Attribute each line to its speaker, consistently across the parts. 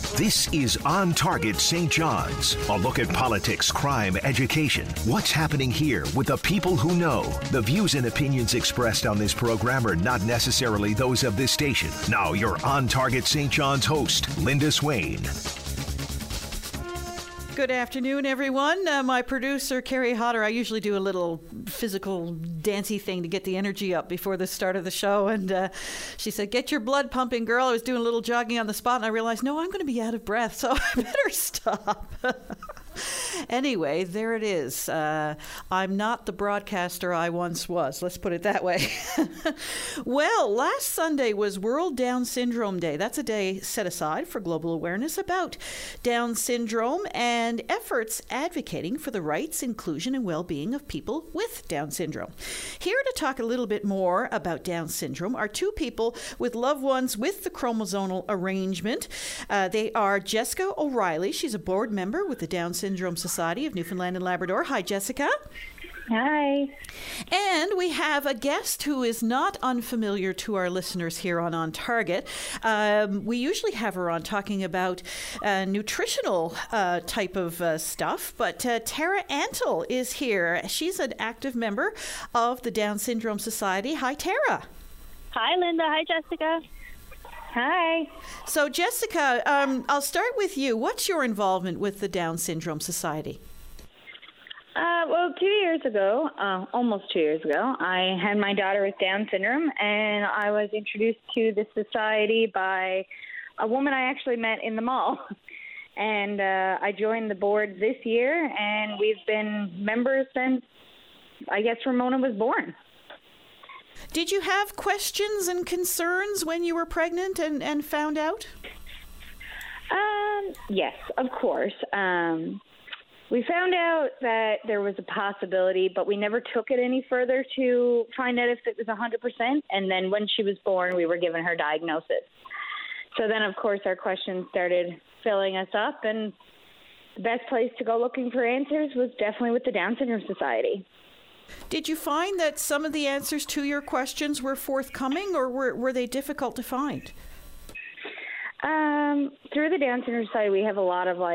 Speaker 1: This is On Target St. John's. A look at politics, crime, education. What's happening here with the people who know. The views and opinions expressed on this program are not necessarily those of this station. Now, your On Target St. John's host, Linda Swain.
Speaker 2: Good afternoon, everyone. My producer, Carrie Hodder, I usually do a little physical dancey thing to get the energy up before the start of the show. And she said, get your blood pumping, girl. I was doing a little jogging on the spot, and I realized, no, I'm going to be out of breath, so I better stop. Anyway, there it is. I'm not the broadcaster I once was. Let's put it that way. Well, last Sunday was World Down Syndrome Day. That's a day set aside for global awareness about Down syndrome and efforts advocating for the rights, inclusion, and well-being of people with Down syndrome. Here to talk a little bit more about Down syndrome are two people with loved ones with the chromosomal arrangement. They are Jessica O'Reilly. She's a board member with the Down Syndrome Society of Newfoundland and Labrador. Hi, Jessica.
Speaker 3: Hi.
Speaker 2: And we have a guest who is not unfamiliar to our listeners here on Target. We usually have her on talking about nutritional type of stuff, but Tara Antle is here. She's an active member of the Down Syndrome Society. Hi, Tara.
Speaker 3: Hi, Linda. Hi, Jessica. Hi.
Speaker 2: So, Jessica, I'll start with you. What's your involvement with the Down Syndrome Society?
Speaker 3: Well, 2 years ago, almost 2 years ago, I had my daughter with Down syndrome, and I was introduced to the society by a woman I actually met in the mall. And I joined the board this year, and we've been members since, I guess, Ramona was born.
Speaker 2: Did you have questions and concerns when you were pregnant and found out?
Speaker 3: Yes, of course. We found out that there was a possibility, but we never took it any further to find out if it was 100%. And then when she was born, we were given her diagnosis. So then, of course, our questions started filling us up, and the best place to go looking for answers was definitely with the Down Syndrome Society.
Speaker 2: Did you find that some of the answers to your questions were forthcoming, or were they difficult to find?
Speaker 3: Through the Down Syndrome Society, we have a lot of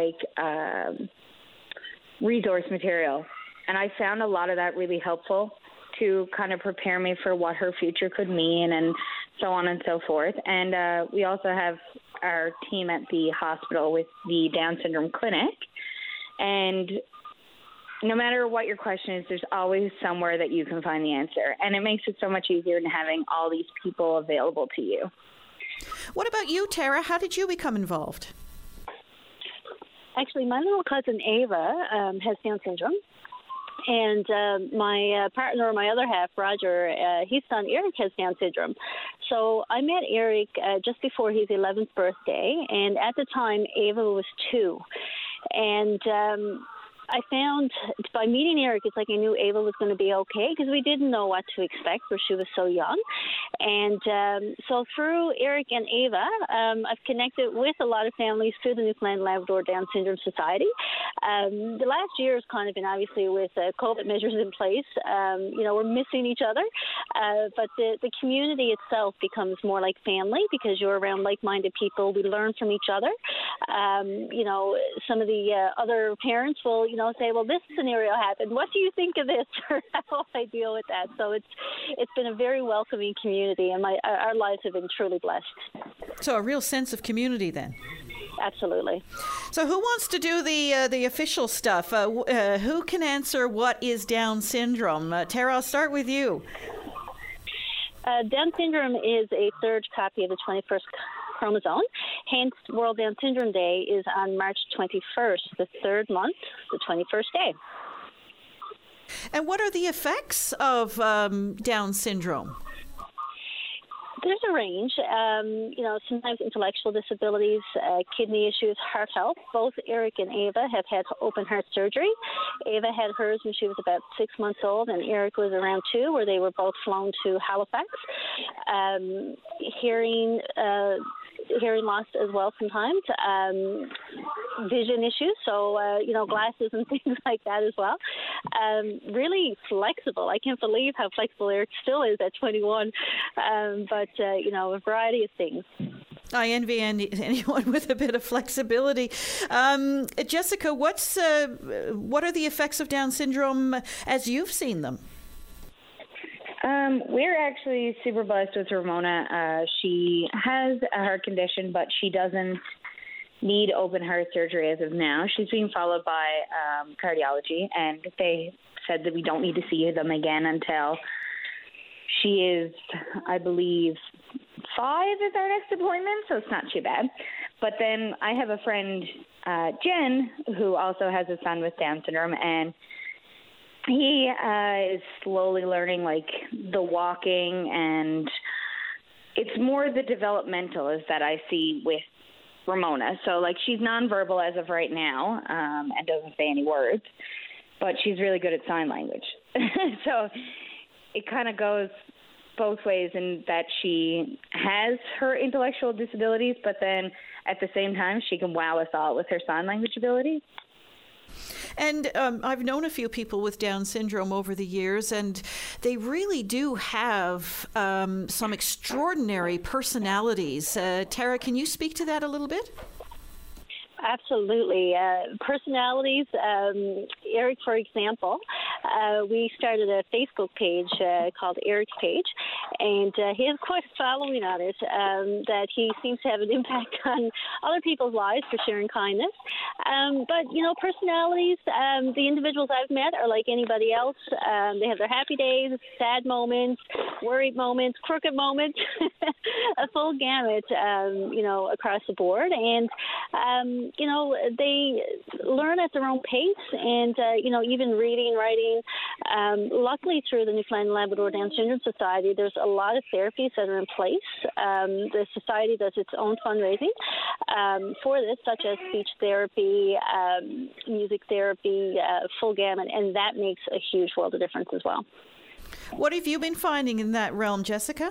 Speaker 3: resource material, and I found a lot of that really helpful to kind of prepare me for what her future could mean and so on and so forth. And we also have our team at the hospital with the Down Syndrome Clinic, and no matter what your question is, there's always somewhere that you can find the answer, and it makes it so much easier than having all these people available to you.
Speaker 2: What about you, Tara? How did you become involved?
Speaker 4: Actually, my little cousin Ava has Down syndrome, and my partner, my other half, Roger, his son Eric has Down syndrome. So I met Eric just before his 11th birthday, and at the time, Ava was 2. And I found by meeting Eric, it's like I knew Ava was going to be okay because we didn't know what to expect where she was so young. And so through Eric and Ava, I've connected with a lot of families through the Newfoundland and Labrador Down Syndrome Society. The last year has kind of been obviously with COVID measures in place. We're missing each other, but the community itself becomes more like family because you're around like-minded people. We learn from each other. Some of the other parents will say, well, this scenario happened. What do you think of this? Or how I deal with that? So it's been a very welcoming community, and our lives have been truly blessed.
Speaker 2: So a real sense of community then.
Speaker 4: Absolutely.
Speaker 2: So who wants to do the official stuff? Who can answer what is Down syndrome? Tara, I'll start with you.
Speaker 4: Down syndrome is a third copy of the 21st chromosome. Hence, World Down Syndrome Day is on March 21st, the third month, the 21st day.
Speaker 2: And what are the effects of Down syndrome?
Speaker 4: There's a range. Sometimes intellectual disabilities, kidney issues, heart health. Both Eric and Ava have had open heart surgery. Ava had hers when she was about 6 months old, and Eric was around 2, where they were both flown to Halifax. Hearing loss as well sometimes, vision issues, so, glasses and things like that as well. Really flexible. I can't believe how flexible Eric still is at 21, but a variety of things.
Speaker 2: I envy anyone with a bit of flexibility. Jessica, what are the effects of Down syndrome as you've seen them?
Speaker 3: We're actually super blessed with Ramona. She has a heart condition, but she doesn't need open heart surgery as of now. She's being followed by cardiology, and they said that we don't need to see them again until she is, I believe, 5 is our next appointment, so it's not too bad. But then I have a friend, Jen, who also has a son with Down syndrome, and he is slowly learning, like, the walking, and it's more the developmental is that I see with Ramona. So, like, she's nonverbal as of right now and doesn't say any words, but she's really good at sign language. So it kind of goes both ways in that she has her intellectual disabilities, but then at the same time, she can wow us all with her sign language abilities.
Speaker 2: And I've known a few people with Down syndrome over the years, and they really do have some extraordinary personalities. Tara, can you speak to that a little bit?
Speaker 4: Absolutely. Personalities, Eric, for example, we started a Facebook page called Eric's Page, and he has quite a following on it that he seems to have an impact on other people's lives for sharing kindness. But, you know, personalities, the individuals I've met are like anybody else. They have their happy days, sad moments, worried moments, crooked moments, a full gamut, you know, across the board. And, you know, they learn at their own pace and, you know, even reading, writing. Luckily, through the Newfoundland and Labrador Down Syndrome Society, there's a lot of therapies that are in place. The society does its own fundraising for this, such as speech therapy, music therapy, full gamut, and that makes a huge world of difference as well.
Speaker 2: What have you been finding in that realm, Jessica?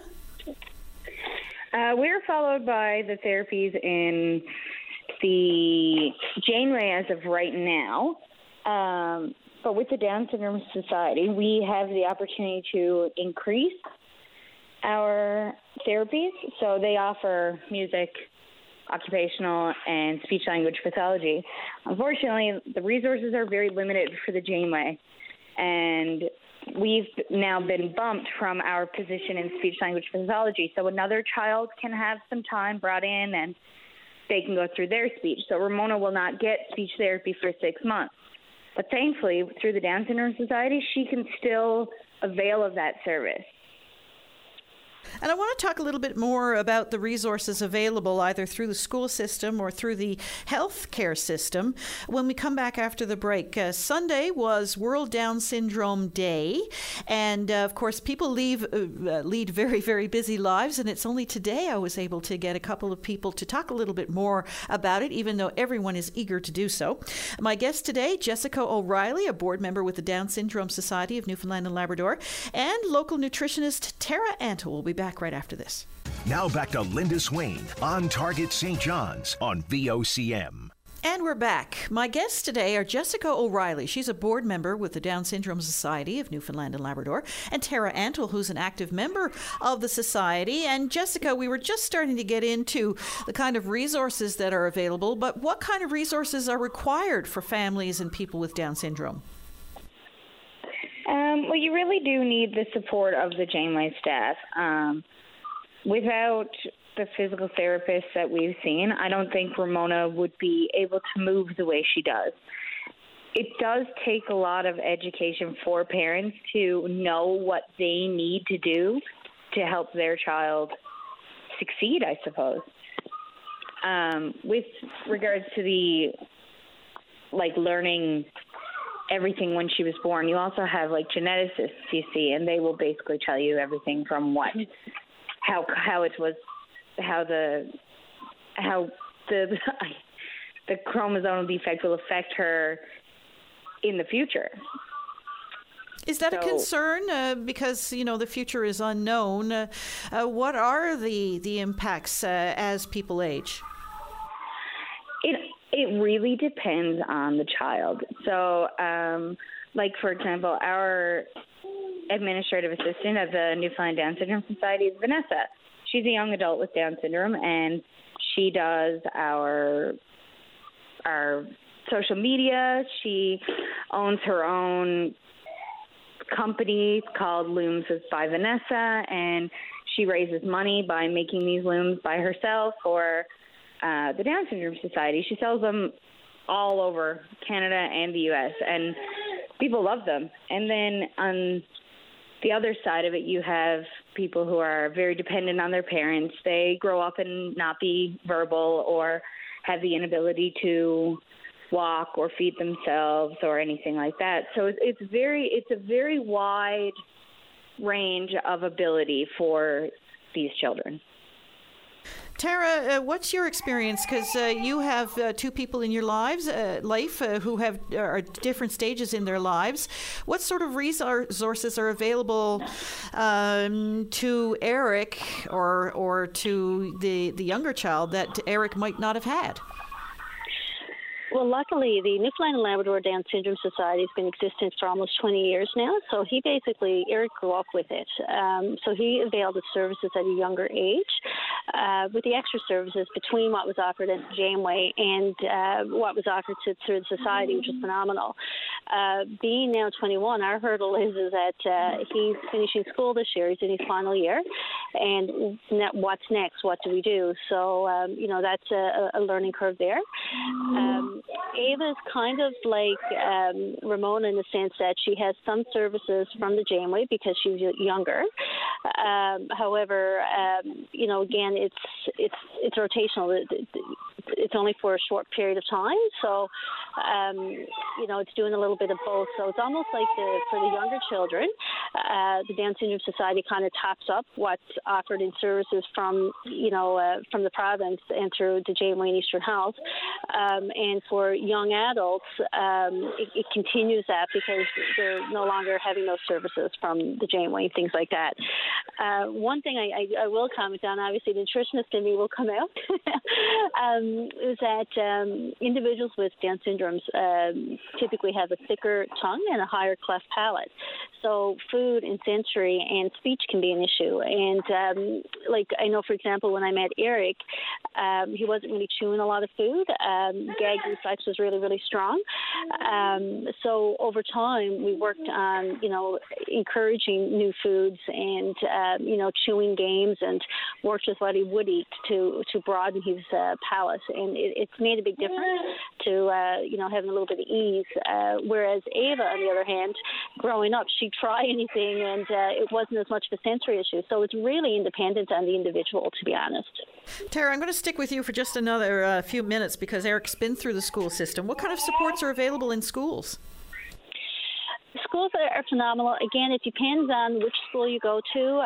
Speaker 3: We're followed by the therapies in the Janeway as of right now. But with the Down Syndrome Society, we have the opportunity to increase our therapies. So they offer music, occupational, and speech language pathology. Unfortunately, the resources are very limited for the Janeway, and we've now been bumped from our position in speech language pathology. So another child can have some time brought in and they can go through their speech. So Ramona will not get speech therapy for 6 months. But thankfully, through the Down Syndrome Society, she can still avail of that service.
Speaker 2: And I want to talk a little bit more about the resources available either through the school system or through the health care system when we come back after the break. Sunday was World Down Syndrome Day. And, of course, people lead very, very busy lives. And it's only today I was able to get a couple of people to talk a little bit more about it, even though everyone is eager to do so. My guest today, Jessica O'Reilly, a board member with the Down Syndrome Society of Newfoundland and Labrador, and local nutritionist Tara Antle will be back right after this.
Speaker 1: Now back to Linda Swain on Target St. John's on VOCM.
Speaker 2: And we're back. My guests today are Jessica O'Reilly. She's a board member with the Down Syndrome Society of Newfoundland and Labrador, and Tara Antle, who's an active member of the society. And Jessica, we were just starting to get into the kind of resources that are available, but what kind of resources are required for families and people with Down syndrome?
Speaker 3: Well, you really do need the support of the Janeway staff. Without the physical therapists that we've seen, I don't think Ramona would be able to move the way she does. It does take a lot of education for parents to know what they need to do to help their child succeed, I suppose. With regards to the, learning everything when she was born, you also have geneticists, you see, and they will basically tell you everything from how the chromosomal defect will affect her in the future.
Speaker 2: Is that a concern? Because, the future is unknown. What are the impacts as people age?
Speaker 3: It really depends on the child. So, for example, our administrative assistant at the Newfoundland Down Syndrome Society is Vanessa. She's a young adult with Down syndrome, and She does our social media. She owns her own company called Looms by Vanessa, and she raises money by making these looms by herself for the Down Syndrome Society. She sells them all over Canada and the U.S., and people love them. And then on the other side of it, you have people who are very dependent on their parents. They grow up and not be verbal or have the inability to walk or feed themselves or anything like that. So it's a very wide range of ability for these children.
Speaker 2: Tara, what's your experience? Because you have two people in your life who are at different stages in their lives. What sort of resources are available to Eric or to the younger child that Eric might not have had?
Speaker 4: Well, luckily, the Newfoundland and Labrador Down Syndrome Society has been existent for almost 20 years now. So Eric grew up with it. So he availed of services at a younger age. With the extra services between what was offered at Janeway and what was offered through the society, which is phenomenal. Being now 21, our hurdle is that he's finishing school this year. He's in his final year. And what's next? What do we do? So, that's a learning curve there. Ava is kind of like Ramona in the sense that she has some services from the Janeway because she's younger. However, again, it's rotational. It's only for a short period of time, so it's doing a little bit of both. So it's almost like for the younger children, the Down Syndrome Society kind of tops up what's offered in services from the province and through the Janeway and Eastern Health, and for young adults, it continues that because they're no longer having those services from the Janeway and things like that. One thing I will comment on, obviously the nutritionist in me will come out, is that individuals with Down syndromes typically have a thicker tongue and a higher cleft palate. So food and sensory and speech can be an issue. And I know, for example, when I met Eric, he wasn't really chewing a lot of food. Gag reflex was really, really strong. So over time, we worked on, encouraging new foods and, chewing games and worked with what he would eat to broaden his palate. And it's made a big difference to, having a little bit of ease. Whereas Ava, on the other hand, growing up, she'd try anything and it wasn't as much of a sensory issue. So it's really independent on the individual, to be honest.
Speaker 2: Tara, I'm going to stick with you for just another few minutes because Eric's been through the school system. What kind of supports are available in schools?
Speaker 4: Schools are phenomenal. Again, it depends on which school you go to.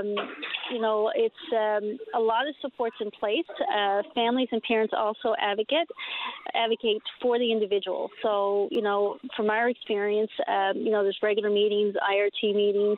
Speaker 4: It's a lot of supports in place. Families and parents also advocate for the individual. So, from our experience, there's regular meetings, IRT meetings,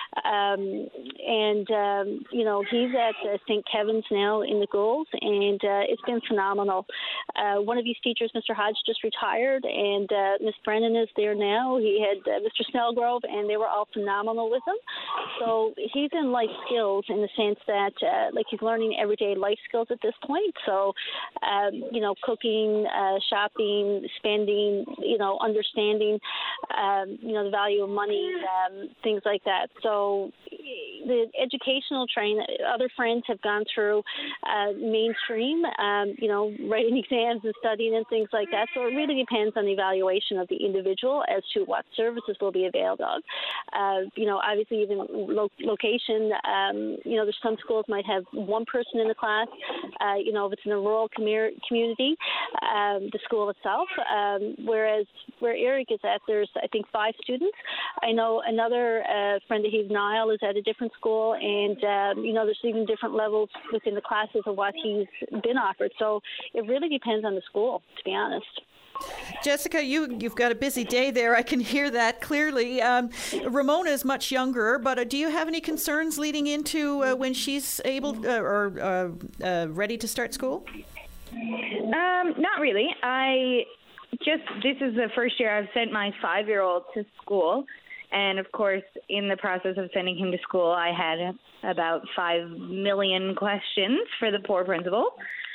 Speaker 4: he's at St. Kevin's now in the Gulls, and it's been phenomenal. One of these teachers, Mr. Hodge, just retired, and Miss Brennan is there now. He had Mr. Snellgrove, and they were all phenomenal with him. So he's in life skills in the sense that, he's learning everyday life skills at this point. So, cooking, shopping, spending, understanding, the value of money, things like that. So the educational training, other friends have gone through mainstream, writing exams and studying and things like that. So it really depends on the evaluation of the individual as to what services will be availed of. Obviously even location, there's some schools might have one person in the class, if it's in a rural community, the school itself, whereas where Eric is at, there's, I think, 5 students. I know another friend of his, Niall, is at a different school, and, there's even different levels within the classes of what he's been offered. So it really depends on the school, to be honest.
Speaker 2: Jessica, you've got a busy day there. I can hear that clearly. Ramona is much younger, but do you have any concerns leading into when she's able or ready to start school?
Speaker 3: Not really. This is the first year I've sent my 5-year-old to school. And, of course, in the process of sending him to school, I had about 5 million questions for the poor principal.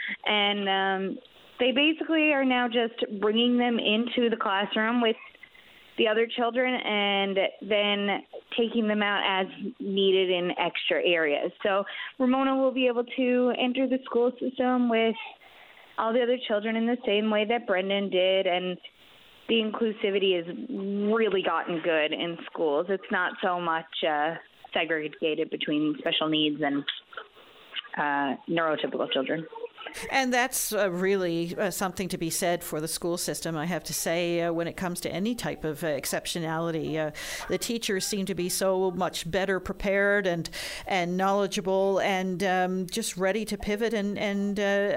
Speaker 3: And they basically are now just bringing them into the classroom with the other children and then taking them out as needed in extra areas. So Ramona will be able to enter the school system with all the other children in the same way that Brendan did, and the inclusivity has really gotten good in schools. It's not so much segregated between special needs and neurotypical children.
Speaker 2: And that's really something to be said for the school system, I have to say, when it comes to any type of exceptionality. The teachers seem to be so much better prepared and knowledgeable and just ready to pivot and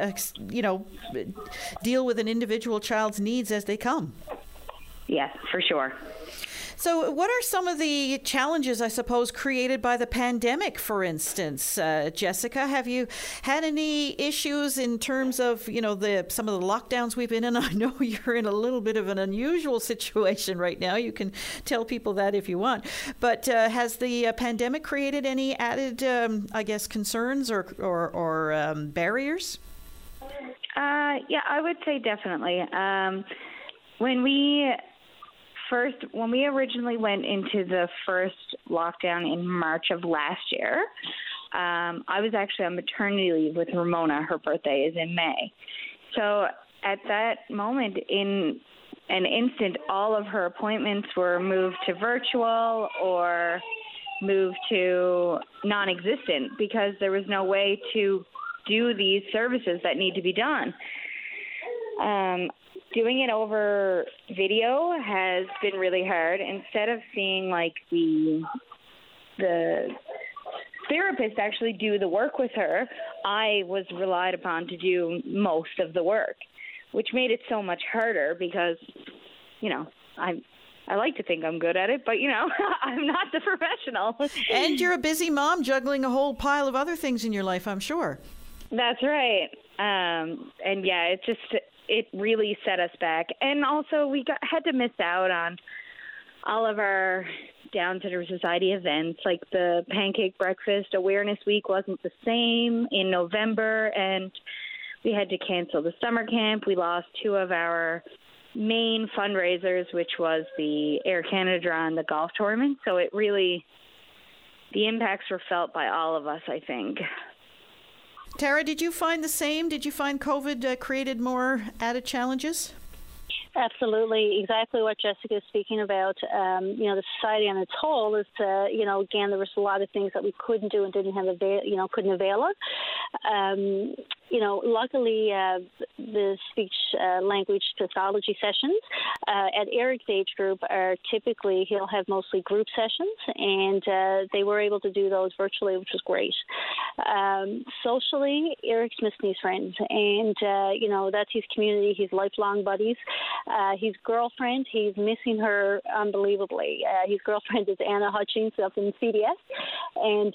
Speaker 2: deal with an individual child's needs as they come.
Speaker 3: Yes, for sure.
Speaker 2: So what are some of the challenges, I suppose, created by the pandemic, for instance? Jessica, have you had any issues in terms of, some of the lockdowns we've been in? I know you're in a little bit of an unusual situation right now. You can tell people that if you want. But has the pandemic created any added, concerns or barriers?
Speaker 3: Yeah, I would say definitely. When we originally went into the first lockdown in March of last year, I was actually on maternity leave with Ramona. Her birthday is in May. So at that moment, in an instant, all of her appointments were moved to virtual or moved to non-existent because there was no way to do these services that need to be done. Doing it over video has been really hard. Instead of seeing the therapist actually do the work with her, I was relied upon to do most of the work, which made it so much harder because, I like to think I'm good at it, but, I'm not the professional.
Speaker 2: And you're a busy mom juggling a whole pile of other things in your life, I'm sure.
Speaker 3: That's right. It really set us back. And also we had to miss out on all of our Down Syndrome Society events, like the Pancake Breakfast Awareness Week wasn't the same in November, and we had to cancel the summer camp. We lost two of our main fundraisers, which was the Air Canada Draw and the golf tournament. So the impacts were felt by all of us, I think.
Speaker 2: Tara, did you find the same? Did you find COVID created more added challenges?
Speaker 4: Absolutely, exactly what Jessica is speaking about. The society on its whole is, again, there was a lot of things that we couldn't do and couldn't avail of. Luckily, the speech language pathology sessions at Eric's age group are typically, he'll have mostly group sessions, and they were able to do those virtually, which was great. Socially, Eric's missing his friends, and, that's his community, his lifelong buddies. His girlfriend, he's missing her unbelievably. His girlfriend is Anna Hutchings up in CDS, and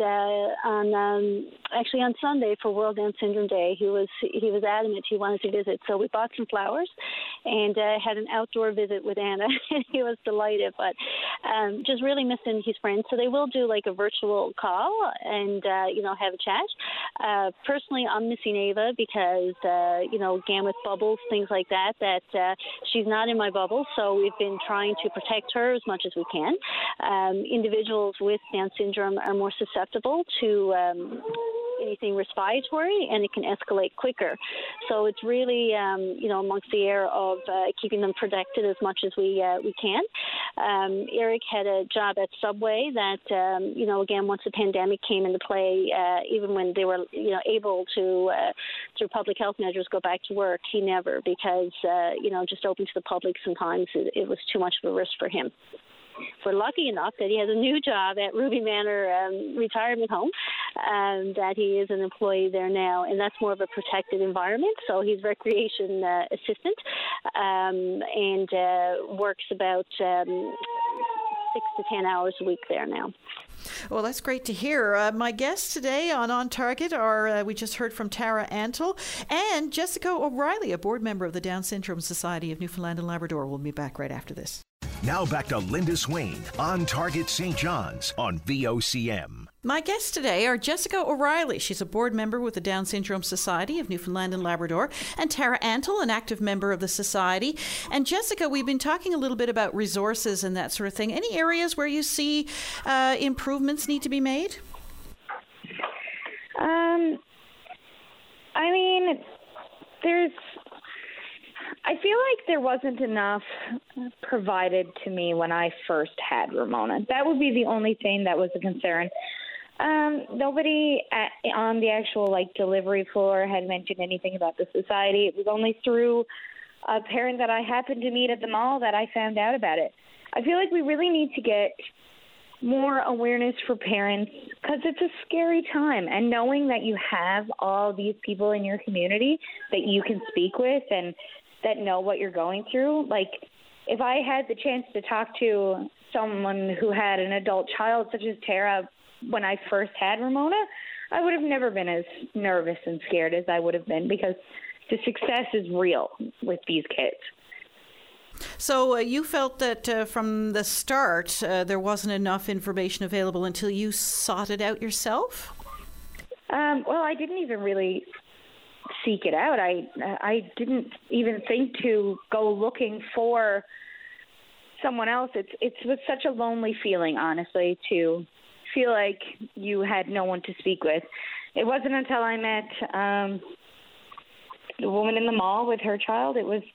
Speaker 4: on Sunday for World Down Syndrome Day, he was adamant he wanted to visit. So we bought some flowers and had an outdoor visit with Anna. He was delighted, but just really missing his friends. So they will do like a virtual call and have a chat. Personally, I'm missing Ava because again with bubbles, things like that she's not in my bubble. So we've been trying to protect her as much as we can. Individuals with Down syndrome are more susceptible to anything respiratory, and it can escalate quicker. So it's really, amongst the air of keeping them protected as much as we can. Eric had a job at Subway that, again, once the pandemic came into play, even when they were, able to, through public health measures, go back to work, he never, because, just open to the public sometimes it was too much of a risk for him. We're lucky enough that he has a new job at Ruby Manor Retirement Home, that he is an employee there now, and that's more of a protected environment. So he's recreation assistant and works about 6 to 10 hours a week there now.
Speaker 2: Well, that's great to hear. My guests today on Target are, we just heard from Tara Antle and Jessica O'Reilly, a board member of the Down Syndrome Society of Newfoundland and Labrador. We'll be back right after this.
Speaker 1: Now back to Linda Swain on Target St. John's on VOCM.
Speaker 2: My guests today are Jessica O'Reilly. She's a board member with the Down Syndrome Society of Newfoundland and Labrador, and Tara Antle, an active member of the society. And Jessica, we've been talking a little bit about resources and that sort of thing. Any areas where you see improvements need to be made?
Speaker 3: I feel like there wasn't enough provided to me when I first had Ramona. That would be the only thing that was a concern. Nobody on the actual delivery floor had mentioned anything about the society. It was only through a parent that I happened to meet at the mall that I found out about it. I feel like we really need to get more awareness for parents because it's a scary time. And knowing that you have all these people in your community that you can speak with and that know what you're going through. If I had the chance to talk to someone who had an adult child such as Tara when I first had Ramona, I would have never been as nervous and scared as I would have been because the success is real with these kids.
Speaker 2: So you felt that from the start there wasn't enough information available until you sought it out yourself?
Speaker 3: Well, I didn't even really seek it out. I didn't even think to go looking for someone else. It was such a lonely feeling, honestly, to feel like you had no one to speak with. It wasn't until I met the woman in the mall with her child,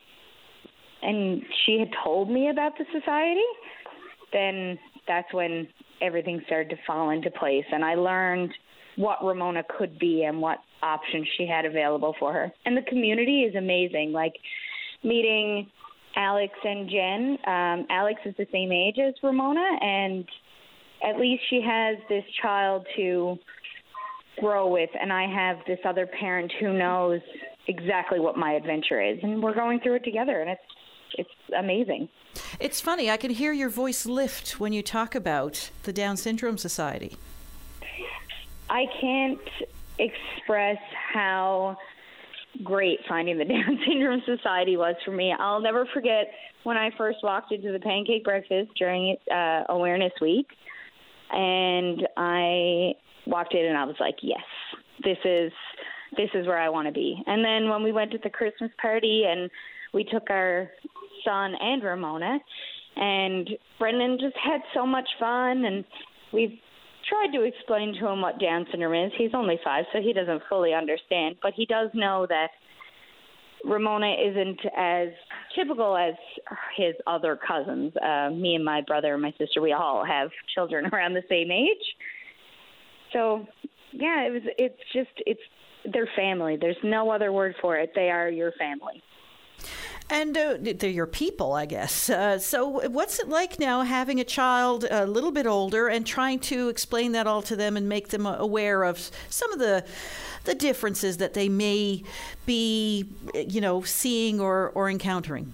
Speaker 3: and she had told me about the society, then that's when everything started to fall into place. And I learned what Ramona could be and what options she had available for her. And the community is amazing. Meeting Alex and Jen. Alex is the same age as Ramona, and at least she has this child to grow with, and I have this other parent who knows exactly what my adventure is, and we're going through it together, and it's amazing.
Speaker 2: It's funny, I can hear your voice lift when you talk about the Down Syndrome Society.
Speaker 3: I can't express how great finding the Down Syndrome Society was for me. I'll never forget when I first walked into the pancake breakfast during Awareness Week, and I walked in and I was like, yes, this is where I want to be. And then when we went to the Christmas party and we took our son and Ramona, and Brendan just had so much fun, and we've tried to explain to him what Down syndrome is. He's only 5, so he doesn't fully understand, but he does know that Ramona isn't as typical as his other cousins. Me and my brother and my sister, we all have children around the same age. So, yeah, it's their family. There's no other word for it. They are your family.
Speaker 2: And they're your people, I guess. So what's it like now having a child a little bit older and trying to explain that all to them and make them aware of some of the differences that they may be, seeing or encountering?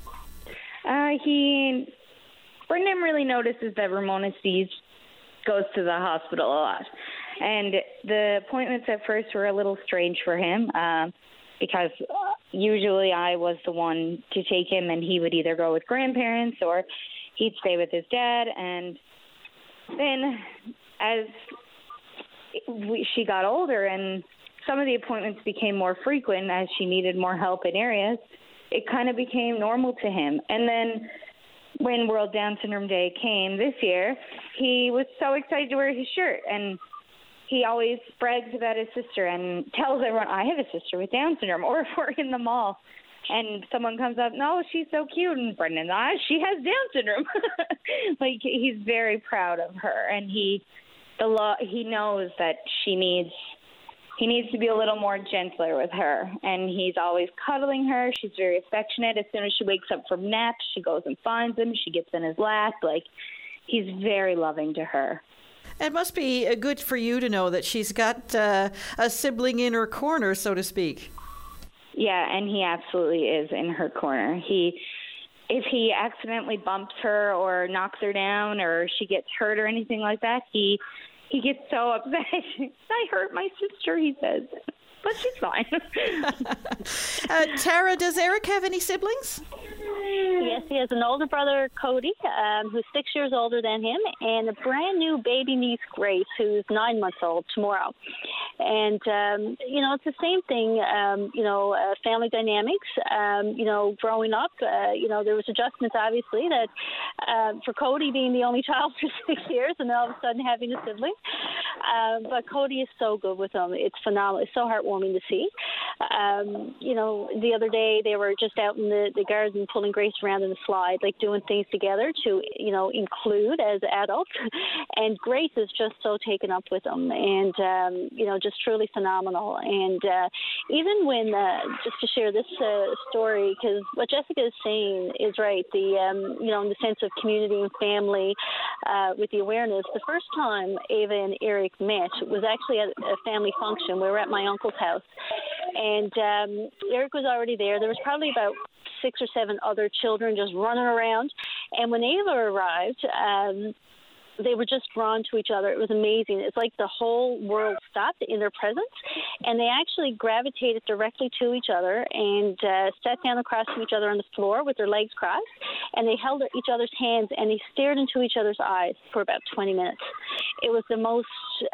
Speaker 3: Brendan really notices that Ramona goes to the hospital a lot. And the appointments at first were a little strange for him because usually I was the one to take him, and he would either go with grandparents or he'd stay with his dad. And then as she got older and some of the appointments became more frequent as she needed more help in areas, it kind of became normal to him. And then when World Down Syndrome Day came this year, he was so excited to wear his shirt, and he always brags about his sister and tells everyone, I have a sister with Down syndrome. Or if we're in the mall and someone comes up, no, she's so cute, and Brendan, she has Down syndrome. He's very proud of her, and he knows that he needs to be a little more gentler with her, and he's always cuddling her. She's very affectionate. As soon as she wakes up from naps, she goes and finds him. She gets in his lap. He's very loving to her.
Speaker 2: It must be good for you to know that she's got a sibling in her corner, so to speak.
Speaker 3: Yeah, and he absolutely is in her corner. If he accidentally bumps her or knocks her down or she gets hurt or anything like that, he gets so upset. I hurt my sister, he says. but she's fine.
Speaker 2: Tara, does Eric have any siblings?
Speaker 4: Yes, he has an older brother, Cody, who's 6 years older than him, and a brand new baby niece, Grace, who's 9 months old tomorrow. And, it's the same thing, family dynamics. Growing up, there was adjustments, obviously, that for Cody being the only child for 6 years and all of a sudden having a sibling. But Cody is so good with them. It's phenomenal. It's so heartwarming to see. The other day they were just out in the garden pulling Grace around in the slide, like doing things together to, include as adults. And Grace is just so taken up with them and, just truly phenomenal. And even when, just to share this story, because what Jessica is saying is right, in the sense of community and family with the awareness, the first time Ava and Eric met was actually at a family function. We were at my uncle's house. And Eric was already there. There was probably about 6 or 7 other children just running around. And when Ava arrived, they were just drawn to each other. It was amazing. It's like the whole world stopped in their presence, and they actually gravitated directly to each other and sat down across from each other on the floor with their legs crossed, and they held each other's hands, and they stared into each other's eyes for about 20 minutes. It was the most...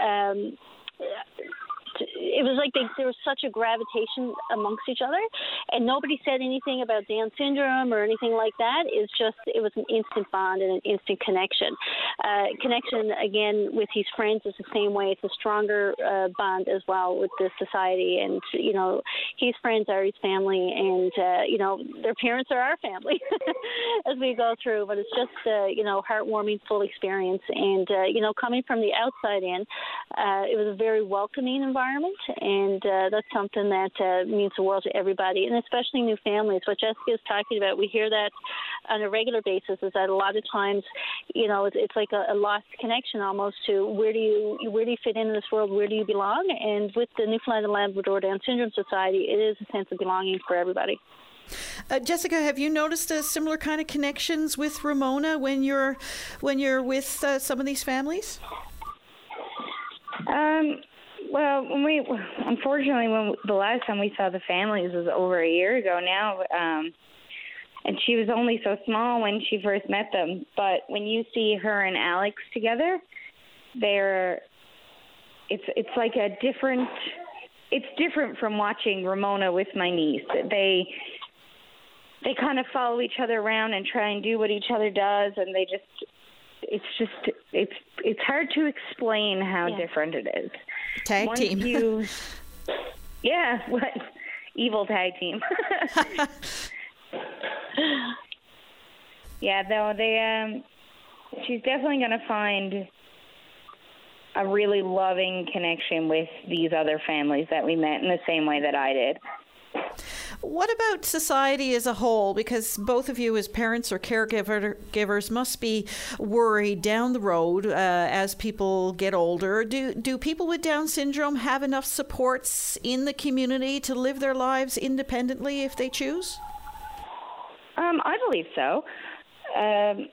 Speaker 4: it was like there was such a gravitation amongst each other, and nobody said anything about Down syndrome or anything like that. It was an instant bond and an instant connection. Connection, again, with his friends is the same way. It's a stronger bond as well with the society. And, his friends are his family, and, their parents are our family as we go through. But it's just, heartwarming, full experience. And, coming from the outside in, it was a very welcoming environment. And that's something that means the world to everybody, and especially new families. What Jessica is talking about, we hear that on a regular basis, is that a lot of times, it's like a lost connection almost to where do you fit in this world, where do you belong? And with the Newfoundland and Labrador Down Syndrome Society, it is a sense of belonging for everybody.
Speaker 2: Jessica, have you noticed a similar kind of connections with Ramona when you're with some of these families?
Speaker 5: Well, unfortunately, when the last time we saw the families was over a year ago now, and she was only so small when she first met them. But when you see her and Alex together, it's like a different. It's different from watching Ramona with my niece. They kind of follow each other around and try and do what each other does, and they just. It's hard to explain how different it is.
Speaker 2: Tag team.
Speaker 5: What evil tag team. She's definitely going to find a really loving connection with these other families that we met in the same way that I did.
Speaker 2: What about society as a whole? Because both of you as parents or caregivers must be worried down the road as people get older. Do people with Down syndrome have enough supports in the community to live their lives independently if they choose?
Speaker 5: I believe so. I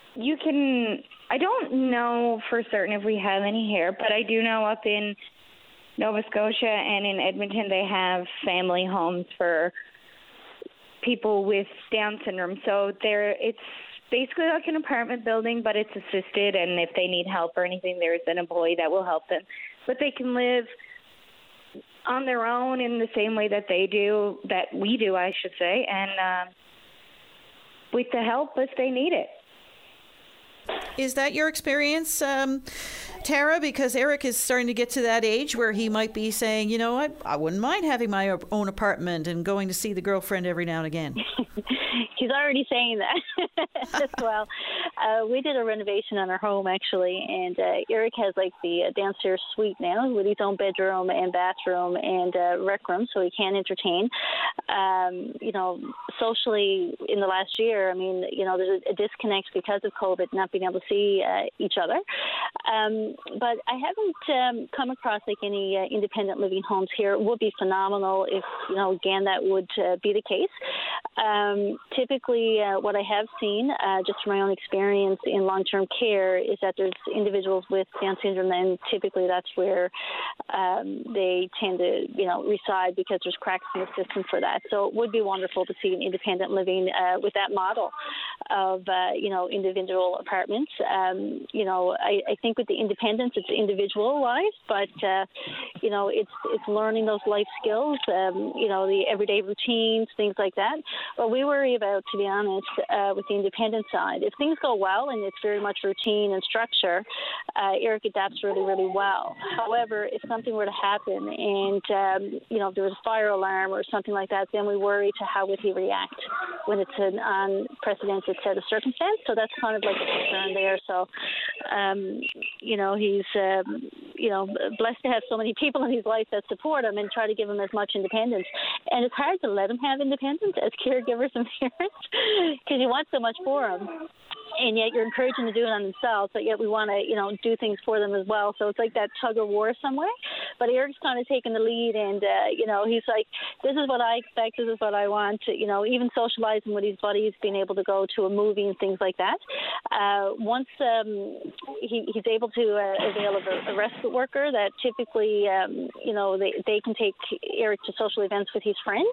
Speaker 5: don't know for certain if we have any here, but I do know up in Nova Scotia and in Edmonton, they have family homes for people with Down syndrome. So it's basically like an apartment building, but it's assisted, and if they need help or anything, there's an employee that will help them. But they can live on their own in the same way that we do, I should say, and with the help if they need it.
Speaker 2: Is that your experience, Tara? Because Eric is starting to get to that age where he might be saying, you know what, I wouldn't mind having my own apartment and going to see the girlfriend every now and again.
Speaker 4: He's already saying that as well. We did a renovation on our home, actually, and Eric has like the downstairs suite now with his own bedroom and bathroom and rec room, so he can entertain. Socially in the last year, there's a disconnect because of COVID, not being able to see each other. But I haven't come across like any independent living homes here. It would be phenomenal if, again, that would be the case. Typically, what I have seen, just from my own experience in long-term care, is that there's individuals with Down syndrome, and typically that's where they tend to, reside, because there's cracks in the system for that. So it would be wonderful to see an independent living with that model of, individual apartments. I think with the independence, it's individualized, but, it's learning those life skills, the everyday routines, things like that. But we worry about, to be honest, with the independent side, if things go well and it's very much routine and structure, Eric adapts really, really well. However, if something were to happen and, if there was a fire alarm or something like that, then we worry to how would he react when it's an unprecedented set of circumstance. So that's kind of like a concern there. So, he's, blessed to have so many people in his life that support him and try to give him as much independence. And it's hard to let him have independence as caregivers and parents because you want so much for him. And yet you're encouraging to do it on themselves, but yet we want to, do things for them as well. So it's like that tug of war somewhere. But Eric's kind of taking the lead, and, he's like, this is what I expect, this is what I want, even socializing with his buddies, being able to go to a movie and things like that. Once he's able to avail of a respite worker that typically, they can take Eric to social events with his friends.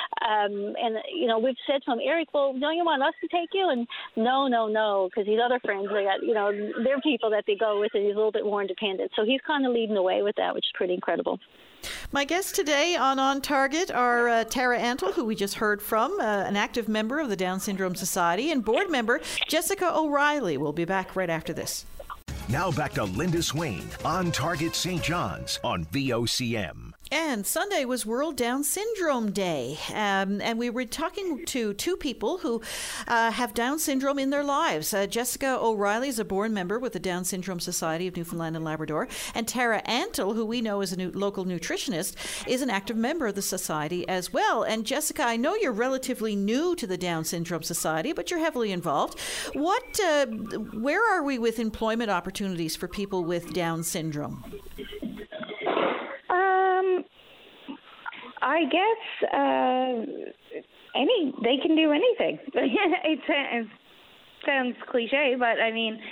Speaker 4: We've said to him, Eric, well, don't you want us to take you? And no, because his other friends, they got, they're people that they go with, and he's a little bit more independent. So he's kind of leading the way with that, which is pretty incredible.
Speaker 2: My guests today on Target are Tara Antle, who we just heard from, an active member of the Down Syndrome Society, and board member Jessica O'Reilly. We'll be back right after this.
Speaker 1: Now back to Linda Swain on Target St. John's on VOCM.
Speaker 2: And Sunday was World Down Syndrome Day, and we were talking to two people who have Down syndrome in their lives. Jessica O'Reilly is a board member with the Down Syndrome Society of Newfoundland and Labrador, and Tara Antle, who we know is a local nutritionist, is an active member of the society as well. And Jessica, I know you're relatively new to the Down Syndrome Society, but you're heavily involved. Where are we with employment opportunities for people with Down syndrome?
Speaker 5: I guess they can do anything. It sounds cliche, but I mean,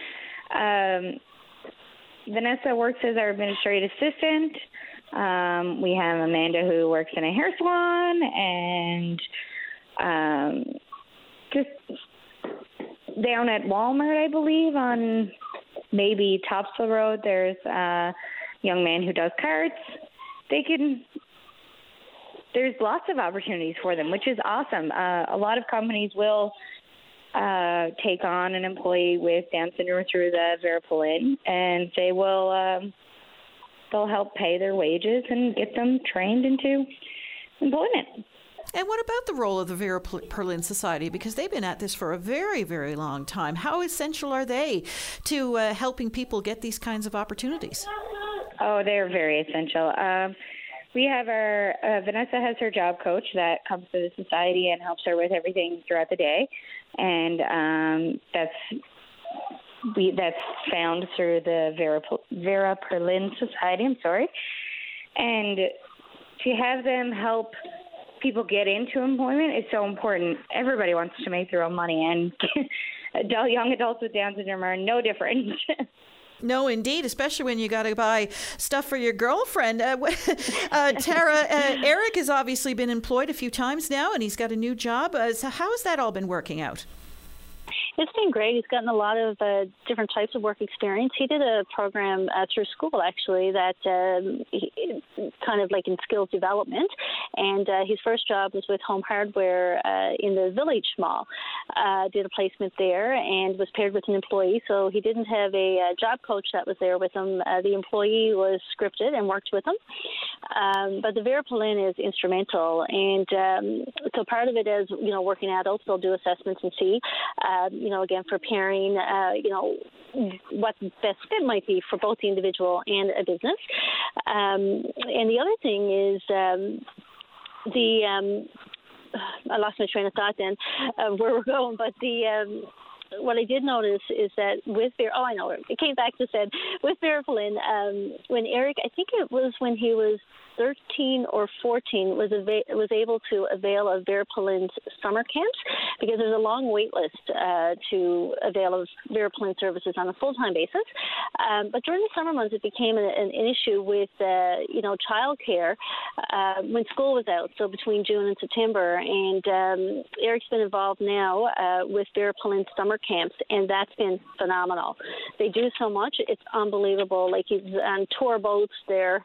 Speaker 5: Vanessa works as our administrative assistant. We have Amanda who works in a hair salon, and just down at Walmart, I believe, on maybe Topsail Road, there's a young man who does carts. There's lots of opportunities for them, which is awesome. A lot of companies will take on an employee with Down syndrome through the Vera Pullin, and they'll help pay their wages and get them trained into employment.
Speaker 2: And what about the role of the Vera Pullin Society? Because they've been at this for a very, very long time. How essential are they to helping people get these kinds of opportunities?
Speaker 5: Oh, they're very essential. We have Vanessa has her job coach that comes to the society and helps her with everything throughout the day. And that's found through the Vera Pullin Society, And to have them help people get into employment is so important. Everybody wants to make their own money, and young adults with Down syndrome are no different.
Speaker 2: No, indeed, especially when you got to buy stuff for your girlfriend. Tara, Eric has obviously been employed a few times now, and he's got a new job. So how has that all been working out?
Speaker 4: It's been great. He's gotten a lot of different types of work experience. He did a program through school, actually, that kind of like in skills development. And his first job was with Home Hardware in the Village Mall. Did a placement there and was paired with an employee. So he didn't have a job coach that was there with him. The employee was scripted and worked with him. But the Vera Pullin is instrumental. And so part of it is, working adults, they'll do assessments and see, again, preparing, what the best fit might be for both the individual and a business. And the other thing is I lost my train of thought then, where we're going, but what I did notice is that with it came back to said with Verapolin, when Eric, I think it was when he was 13 or 14, was able to avail of Verapolin's summer camps, because there's a long wait list to avail of Verapolin services on a full-time basis. But during the summer months, it became an issue with, childcare when school was out, so between June and September. And Eric's been involved now with Verapolin summer camps, and that's been phenomenal. They do so much. It's unbelievable. Like, he's on tour boats there.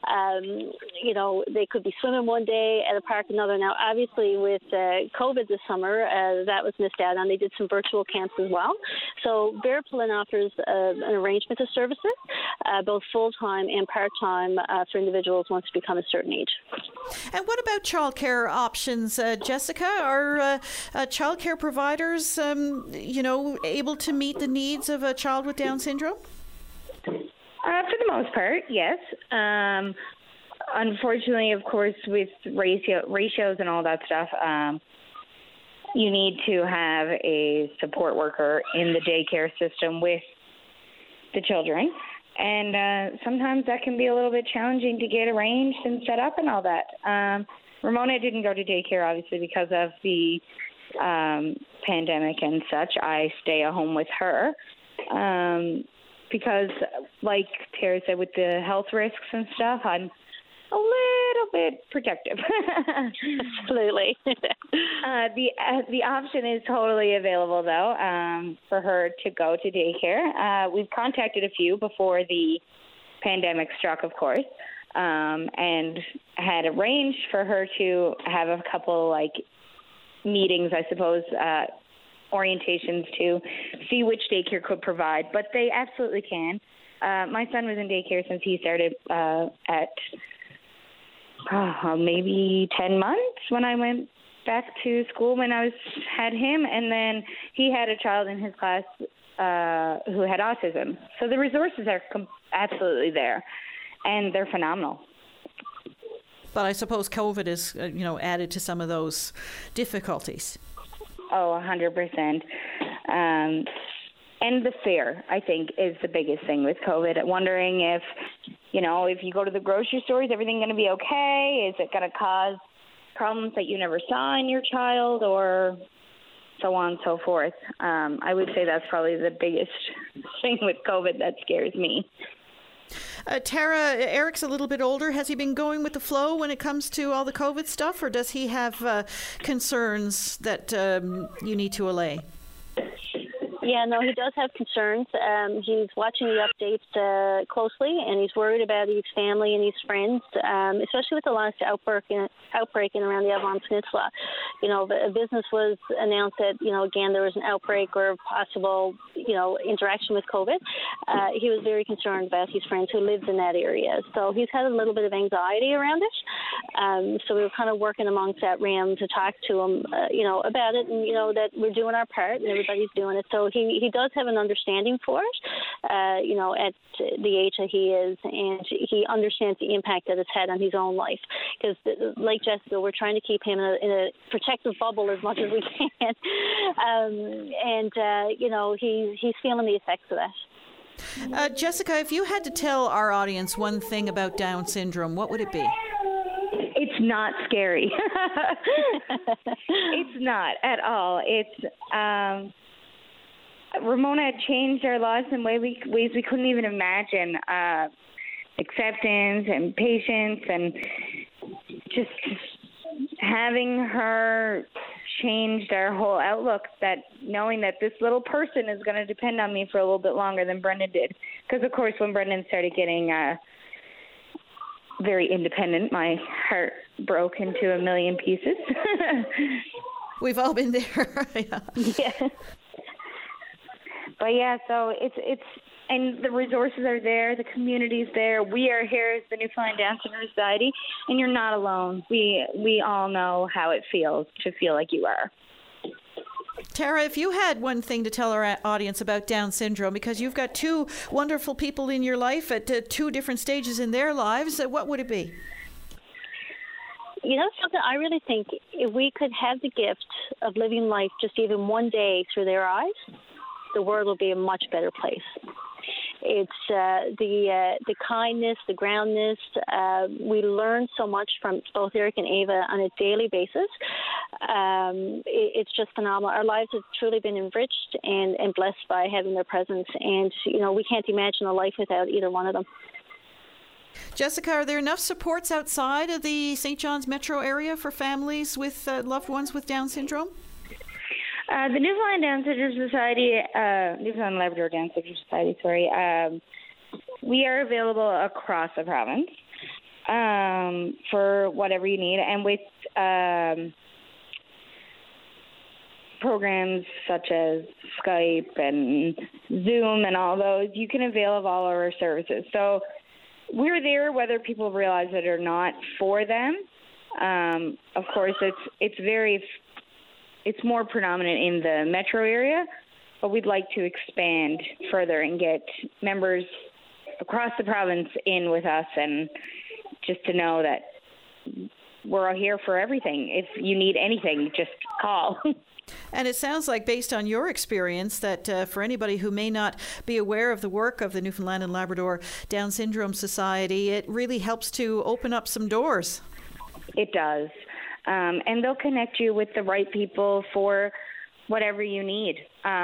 Speaker 4: They could be swimming one day at a park another. Now, obviously, with COVID this summer, that was missed out on. They did some virtual camps as well. So Verapolin offers an arrangement of services, both full-time and part-time for individuals once they become a certain age.
Speaker 2: And what about childcare options, Jessica? Are childcare providers, able to meet the needs of a child with Down syndrome?
Speaker 5: For the most part, yes. Unfortunately, of course, with ratios and all that stuff, you need to have a support worker in the daycare system with the children. And sometimes that can be a little bit challenging to get arranged and set up and all that. Ramona didn't go to daycare, obviously, because of the pandemic and such. I stay at home with her because, like Tara said, with the health risks and stuff, I'm a little bit protective.
Speaker 4: Absolutely.
Speaker 5: The option is totally available, though, for her to go to daycare. We've contacted a few before the pandemic struck, of course, and had arranged for her to have a couple, meetings, I suppose, orientations to see which daycare could provide. But they absolutely can. My son was in daycare since he started at maybe 10 months when I went back to school when I had him, and then he had a child in his class who had autism. So the resources are absolutely there, and they're phenomenal.
Speaker 2: But I suppose COVID has, added to some of those difficulties.
Speaker 5: Oh, 100%. And the fear, I think, is the biggest thing with COVID. Wondering if you go to the grocery store, is everything going to be okay? Is it going to cause problems that you never saw in your child, or so on and so forth? I would say that's probably the biggest thing with COVID that scares me.
Speaker 2: Tara, Eric's a little bit older. Has he been going with the flow when it comes to all the COVID stuff, or does he have concerns that you need to allay?
Speaker 4: Yeah, no, he does have concerns. He's watching the updates closely, and he's worried about his family and his friends, especially with the last outbreak in around the Avalon Peninsula. A business was announced that, again, there was an outbreak or possible, interaction with COVID. He was very concerned about his friends who lived in that area. So he's had a little bit of anxiety around it. So we were kind of working amongst that realm to talk to him, about it, and, that we're doing our part and everybody's doing it. So he does have an understanding for it, at the age that he is, and he understands the impact that it's had on his own life. Because, like Jessica, we're trying to keep him in a protective bubble as much as we can, he's feeling the effects of that.
Speaker 2: Jessica, if you had to tell our audience one thing about Down syndrome, what would it be?
Speaker 5: It's not scary. It's not at all. It's Ramona had changed our lives in ways we couldn't even imagine. Acceptance and patience, and just having her changed our whole outlook, that knowing that this little person is going to depend on me for a little bit longer than Brendan did. Because, of course, when Brendan started getting very independent, my heart broke into a million pieces.
Speaker 2: We've all been there.
Speaker 5: Yeah. But yeah, so it's and the resources are there, the community's there. We are here as the Newfoundland Down Syndrome Society, and you're not alone. We all know how it feels to feel like you are.
Speaker 2: Tara, if you had one thing to tell our audience about Down syndrome, because you've got two wonderful people in your life at two different stages in their lives, what would it be?
Speaker 4: Something I really think, if we could have the gift of living life just even one day through their eyes, the world will be a much better place. It's the kindness, the groundness. We learn so much from both Eric and Ava on a daily basis. It's just phenomenal. Our lives have truly been enriched and blessed by having their presence. And, we can't imagine a life without either one of them.
Speaker 2: Jessica, are there enough supports outside of the St. John's metro area for families with loved ones with Down syndrome?
Speaker 5: The Newfoundland Down Syndrome Society, Newfoundland Labrador Down Syndrome Society, we are available across the province for whatever you need. And with programs such as Skype and Zoom and all those, you can avail of all of our services. So we're there whether people realize it or not for them. Of course, it's more predominant in the metro area, but we'd like to expand further and get members across the province in with us, and just to know that we're all here for everything. If you need anything, just call.
Speaker 2: And it sounds like, based on your experience, that for anybody who may not be aware of the work of the Newfoundland and Labrador Down Syndrome Society, it really helps to open up some doors.
Speaker 5: It does. And they'll connect you with the right people for whatever you need.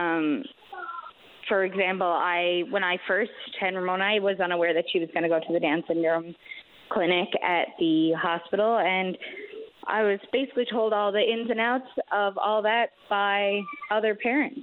Speaker 5: For example, when I first had Ramona, I was unaware that she was going to go to the Down syndrome clinic at the hospital, and I was basically told all the ins and outs of all that by other parents.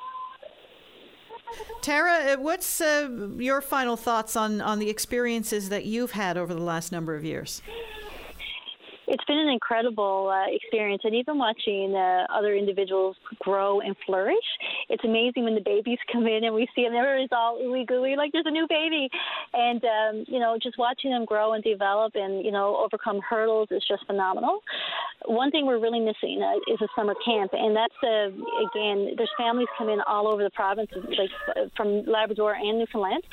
Speaker 2: Tara, what's your final thoughts on the experiences that you've had over the last number of years?
Speaker 4: It's been an incredible experience, and even watching other individuals grow and flourish. It's amazing when the babies come in and we see them. Everybody's all ooey gooey, like there's a new baby. And, just watching them grow and develop and, overcome hurdles is just phenomenal. One thing we're really missing is a summer camp, and that's, again, there's families come in all over the province, like from Labrador and Newfoundland.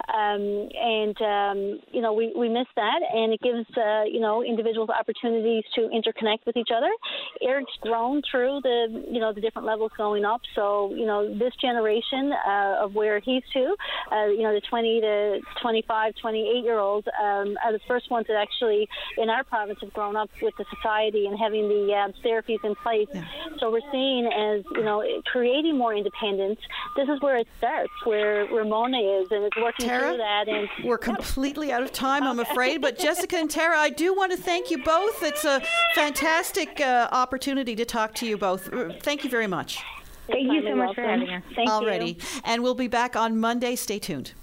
Speaker 4: We miss that, and it gives, individuals opportunities to interconnect with each other. Eric's grown through the different levels going up. So, this generation of where he's to, the 20 to 25, 28-year-olds are the first ones that actually in our province have grown up with the society and having the therapies in place. Yeah. So we're seeing as, creating more independence. This is where it starts, where Ramona is, and it's working
Speaker 2: Tara,
Speaker 4: through that. And
Speaker 2: we're completely out of time, I'm afraid. But Jessica and Tara, I do want to thank you both. It's a fantastic opportunity to talk to you both. Thank you very much.
Speaker 5: Thank you so much for having us.
Speaker 4: Thank you.
Speaker 2: Alrighty. And we'll be back on Monday. Stay tuned.